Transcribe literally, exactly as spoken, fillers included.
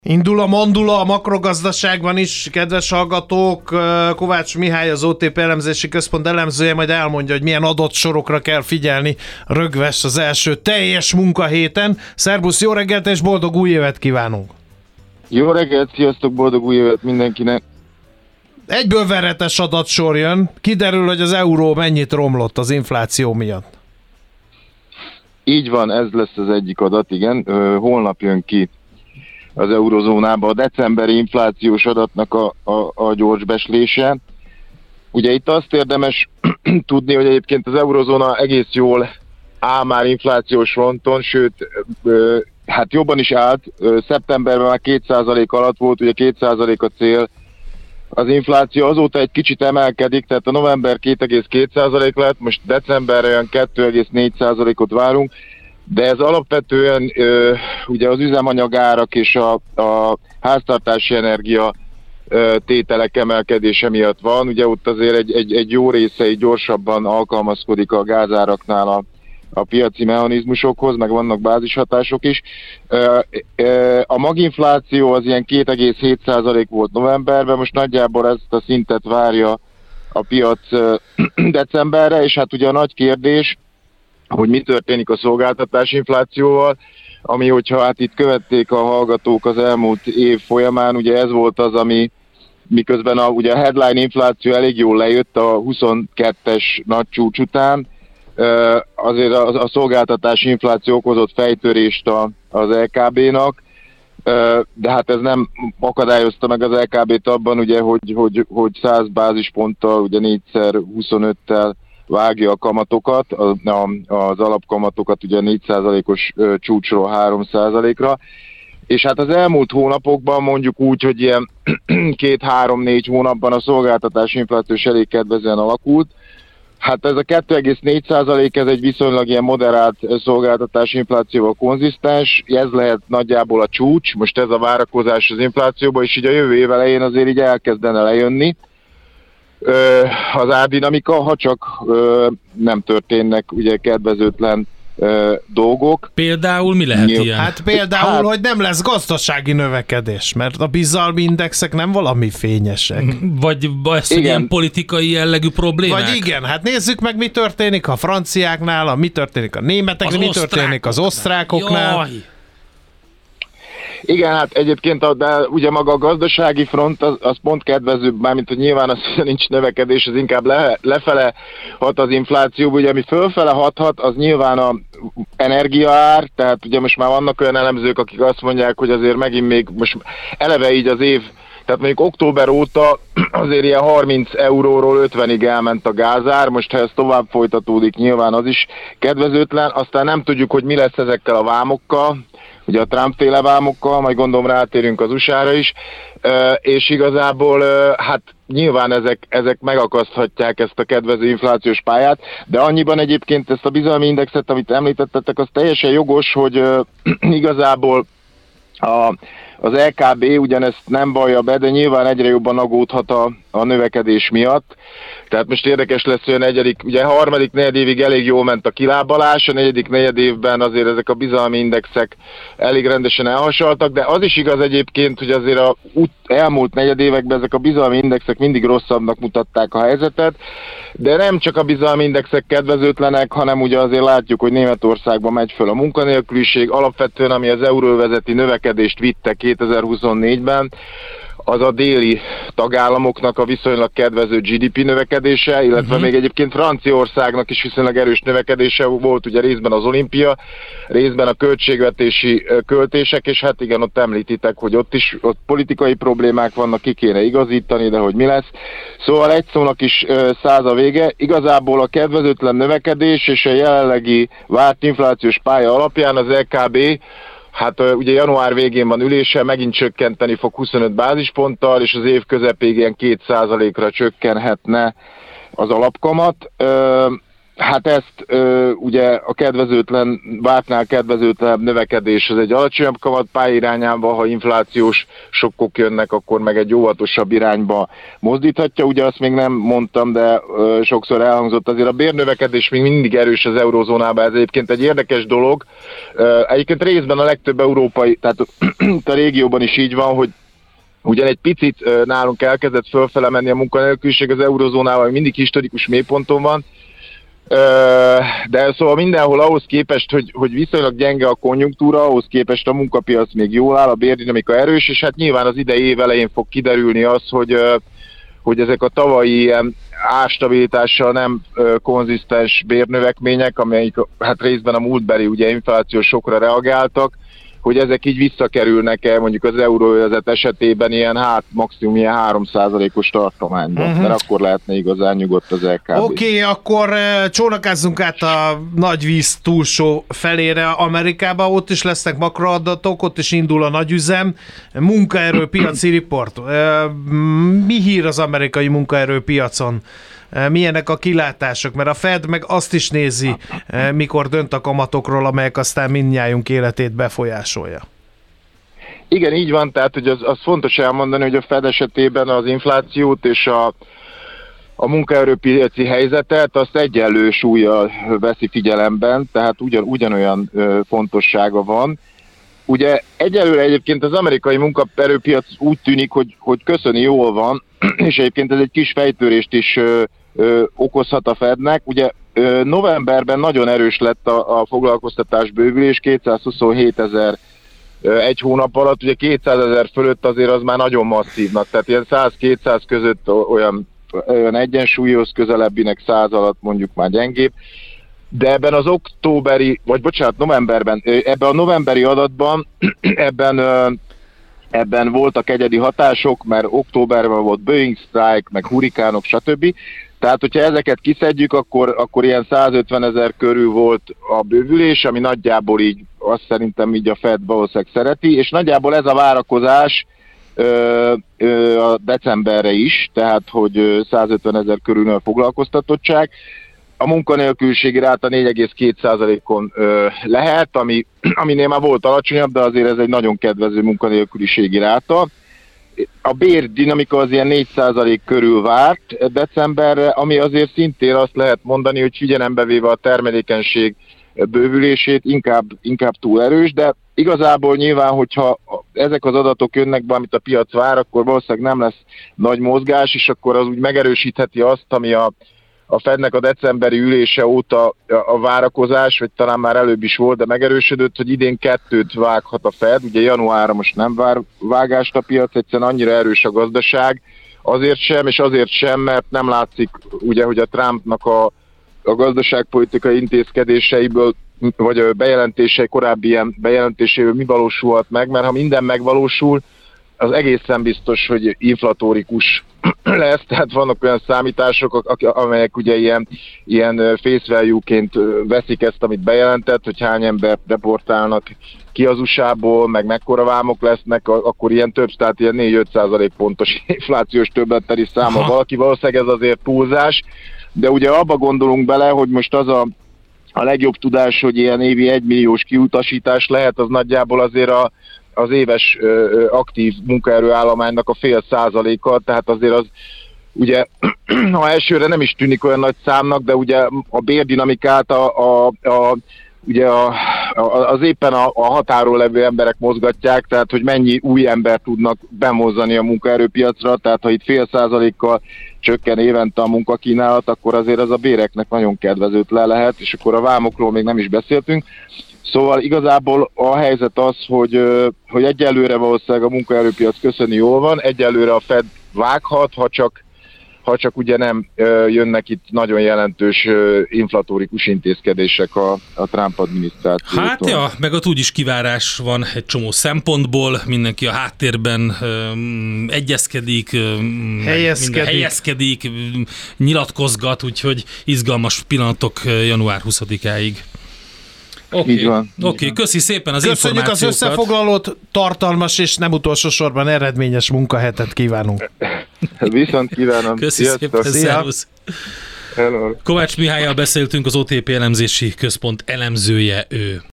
Indul a mandula a makrogazdaságban is, kedves hallgatók. Kovács Mihály, az o té pé elemzési központ elemzője majd elmondja, hogy milyen adatsorokra kell figyelni rögvest az első teljes munkahéten. Szerbusz, jó reggelt és boldog új évet kívánunk! Jó reggelt, sziasztok, boldog új évet mindenkinek! Egyből veretes adatsor jön. Kiderül, hogy az euró mennyit romlott az infláció miatt. Így van, ez lesz az egyik adat, igen. Holnap jön ki az eurozónába a decemberi inflációs adatnak a, a, a gyorsbeslése. Ugye itt azt érdemes tudni, hogy egyébként az eurozóna egész jól áll már inflációs fronton, sőt, hát jobban is állt. Szeptemberben már két százalék alatt volt, ugye két százalék a cél. Az infláció azóta egy kicsit emelkedik, tehát a november két egész két százalék lett, most decemberre olyan két egész négy százalékot várunk, de ez alapvetően ö, ugye az üzemanyagárak és a, a háztartási energia ö, tételek emelkedése miatt van. Ugye ott azért egy, egy, egy jó része így gyorsabban alkalmazkodik a gázáraknál a, a piaci mechanizmusokhoz, meg vannak bázishatások is. Ö, ö, a maginfláció az ilyen két egész hét százalék volt novemberben, most nagyjából ezt a szintet várja a piac ö, decemberre, és hát ugye a nagy kérdés, hogy mi történik a szolgáltatási inflációval, ami, hogyha hát itt követték a hallgatók az elmúlt év folyamán, ugye ez volt az, ami miközben a, ugye a headline infláció elég jól lejött a huszonkettes nagy csúcs után, azért a, a szolgáltatási infláció okozott fejtörést a, az el ká bé-nak, de hát ez nem akadályozta meg az el ká bé-t abban, ugye, hogy, hogy, hogy száz bázisponttal, ugye négyszer huszonöttel vágja a kamatokat, az alapkamatokat ugye négy százalékos csúcsról három százalékra, és hát az elmúlt hónapokban mondjuk úgy, hogy ilyen két-három-négy hónapban a szolgáltatási infláció is elég kedvezően alakult. Hát ez a két egész négy százalék, ez egy viszonylag ilyen moderált szolgáltatási inflációval konzisztens, ez lehet nagyjából a csúcs, most ez a várakozás az inflációban, és így a jövő év elején azért így elkezdene lejönni az árdinamika, ha csak ö, nem történnek ugye kedvezőtlen ö, dolgok. Például mi lehet Nyilv... ilyen? Hát például, hát, hogy nem lesz gazdasági növekedés, mert a bizalmi indexek nem valami fényesek. Vagy ez ilyen politikai jellegű problémák? Vagy igen, hát nézzük meg, mi történik a franciáknál, a, mi történik a németeknél, mi történik az osztrákoknál. Jaj. Igen, hát egyébként, de ugye maga a gazdasági front az, az pont kedvezőbb, mármint, hogy nyilván az, hogy nincs növekedés, az inkább le, lefele hat az inflációba, ugye ami fölfele hathat, az nyilván a energiaár, tehát ugye most már vannak olyan elemzők, akik azt mondják, hogy azért megint még most eleve így az év, tehát mondjuk október óta azért ilyen harminc euróról ötvenig elment a gázár, most ha ez tovább folytatódik, nyilván az is kedvezőtlen, aztán nem tudjuk, hogy mi lesz ezekkel a vámokkal, ugye a Trump-féle vámokkal, majd gondolom rátérünk az u es á-ra is, és igazából hát nyilván ezek, ezek megakaszthatják ezt a kedvező inflációs pályát, de annyiban egyébként ezt a bizalmi indexet, amit említettetek, az teljesen jogos, hogy igazából a, az el ká bé ugyanezt nem vallja be, de nyilván egyre jobban aggódhat a, a növekedés miatt. Tehát most érdekes lesz, hogy a negyedik, ugye a harmadik negyedévig elég jól ment a kilábalás, a negyedik negyedévben azért ezek a bizalmi indexek elég rendesen elhasaltak, de az is igaz egyébként, hogy azért a elmúlt negyedévekben ezek a bizalmi indexek mindig rosszabbnak mutatták a helyzetet, de nem csak a bizalmi indexek kedvezőtlenek, hanem ugye azért látjuk, hogy Németországban megy föl a munkanélküliség, alapvetően ami az euróvezeti növekedést vitte kétezer-huszonnégyben, az a déli tagállamoknak a viszonylag kedvező gé dé pé növekedése, illetve uh-huh. még egyébként Franciaországnak is viszonylag erős növekedése volt, ugye részben az olimpia, részben a költségvetési költések, és hát igen, ott említitek, hogy ott is ott politikai problémák vannak, ki kéne igazítani, de hogy mi lesz. Szóval egy szónak is száz a vége. Igazából a kedvezőtlen növekedés és a jelenlegi várt inflációs pálya alapján az el ká bé hát ugye január végén van ülése, megint csökkenteni fog huszonöt bázisponttal, és az év közepéig ilyen két százalékra csökkenhetne az alapkamat. Hát ezt ö, ugye a kedvezőtlen, vártnál kedvezőtlen növekedés az egy alacsonyabb kamatpálya irányába, ha inflációs sokkok jönnek, akkor meg egy óvatosabb irányba mozdíthatja. Ugye azt még nem mondtam, de ö, sokszor elhangzott, azért a bérnövekedés még mindig erős az eurózónában, ez egyébként egy érdekes dolog. Ö, egyébként részben a legtöbb európai, tehát a régióban is így van, hogy ugyan egy picit nálunk elkezdett fölfele menni a munkanélküliség, az eurozónával mindig historikus mélyponton van, de szóval mindenhol ahhoz képest, hogy, hogy viszonylag gyenge a konjunktúra, ahhoz képest a munkapiac még jól áll, a bérdinamika erős, és hát nyilván az idei év elején fog kiderülni az, hogy, hogy ezek a tavalyi ilyen árstabilitással nem konzisztens bérnövekmények, amelyik hát részben a múltbeli ugye inflációs sokra reagáltak, hogy ezek így visszakerülnek-e mondjuk az euróövezet esetében ilyen hát maximum ilyen három százalékos tartományban, uh-huh. mert akkor lehetne igazán nyugodt az el ká bé. Oké, okay, akkor uh, csónakázzunk át a nagy víz túlsó felére Amerikába, ott is lesznek makroadatok, ott is indul a nagyüzem. Munkaerőpiaci riport. Uh, mi hír az amerikai munkaerőpiacon? Milyenek a kilátások, mert a Fed meg azt is nézi, mikor dönt a kamatokról, amelyek aztán mindnyájunk életét befolyásolja. Igen, így van, tehát hogy az, az fontos elmondani, hogy a Fed esetében az inflációt és a, a munkaerőpiaci helyzetet azt egyenlő súllyal veszi figyelemben, tehát ugyan, ugyanolyan ö, fontossága van. Ugye egyelőre egyébként az amerikai munkaerőpiac úgy tűnik, hogy, hogy köszöni jól van, és egyébként ez egy kis fejtörést is ö, ö, okozhat a Fednek. Ugye ö, novemberben nagyon erős lett a, a foglalkoztatás bővülés, kétszázhuszonhétezer egy hónap alatt, ugye kétszázezer fölött azért az már nagyon masszívnak, tehát ilyen száz-kétszáz között olyan, olyan egyensúlyhoz közelebbinek, száz alatt mondjuk már gyengébb. De ebben az októberi, vagy bocsánat, novemberben, ebben a novemberi adatban ebben, ebben voltak egyedi hatások, mert októberben volt Boeing strike, meg hurikánok, stb. Tehát, hogyha ezeket kiszedjük, akkor, akkor ilyen százötvenezer körül volt a bővülés, ami nagyjából így, azt szerintem így a Fed valószínűleg szereti, és nagyjából ez a várakozás ö, ö, a decemberre is, tehát, hogy százötvenezer körül a foglalkoztatottság. A munkanélküliségi ráta négy egész két százalékon ö, lehet, ami, aminél már volt alacsonyabb, de azért ez egy nagyon kedvező munkanélküliségi ráta. A bérdinamika az ilyen négy százalék körül várt decemberre, ami azért szintén azt lehet mondani, hogy figyelembe véve a termelékenység bővülését inkább, inkább túl erős, de igazából nyilván, hogyha ezek az adatok jönnek be, amit a piac vár, akkor valószínűleg nem lesz nagy mozgás, és akkor az úgy megerősítheti azt, ami a a Fednek a decemberi ülése óta a várakozás, vagy talán már előbb is volt, de megerősödött, hogy idén kettőt vághat a Fed. Ugye januárra most nem vár vágást a piac, egyszerűen annyira erős a gazdaság, azért sem, és azért sem, mert nem látszik, ugye, hogy a Trumpnak a, a gazdaságpolitikai intézkedéseiből, vagy a bejelentései, korábbi ilyen bejelentéséből mi valósulhat meg, mert ha minden megvalósul, az egészen biztos, hogy inflatórikus lesz, tehát vannak olyan számítások, amelyek ugye ilyen, ilyen face value-ként veszik ezt, amit bejelentett, hogy hány embert deportálnak ki az u es á-ból, meg mekkora vámok lesznek, akkor ilyen több, tehát ilyen négy-öt százalék pontos inflációs többlettel is számol valaki, valószínűleg ez azért túlzás, de ugye abba gondolunk bele, hogy most az a, a legjobb tudás, hogy ilyen évi egymilliós kiutasítás lehet, az nagyjából azért a az éves ö, aktív munkaerőállománynak a fél százaléka, tehát azért az ugye, ha elsőre nem is tűnik olyan nagy számnak, de ugye a bérdinamikát a, a, a, ugye a, a, az éppen a, a határon levő emberek mozgatják, tehát hogy mennyi új embert tudnak bemozzani a munkaerőpiacra, tehát ha itt fél százalékkal csökken évente a munkakínálat, akkor azért az a béreknek nagyon kedvezőtlen lehet, és akkor a vámokról még nem is beszéltünk. Szóval igazából a helyzet az, hogy, hogy egyelőre valószínűleg a munkaerőpiac köszöni jól van, egyelőre a Fed vághat, ha csak, ha csak ugye nem jönnek itt nagyon jelentős inflatórikus intézkedések a, a Trump adminisztrációtól. Hát ja, meg ott úgyis kivárás van egy csomó szempontból, mindenki a háttérben um, egyezkedik, um, helyezkedik. helyezkedik, nyilatkozgat, úgyhogy izgalmas pillanatok január huszadikáig. Oké, okay. okay, köszi szépen az Köszönjük információkat. Az összefoglalót, tartalmas és nem utolsó sorban eredményes munkahetet kívánunk. Viszont kívánom. Köszi szépen, szervusz. Kovács Mihállyal beszéltünk, az o té pé elemzési központ elemzője ő.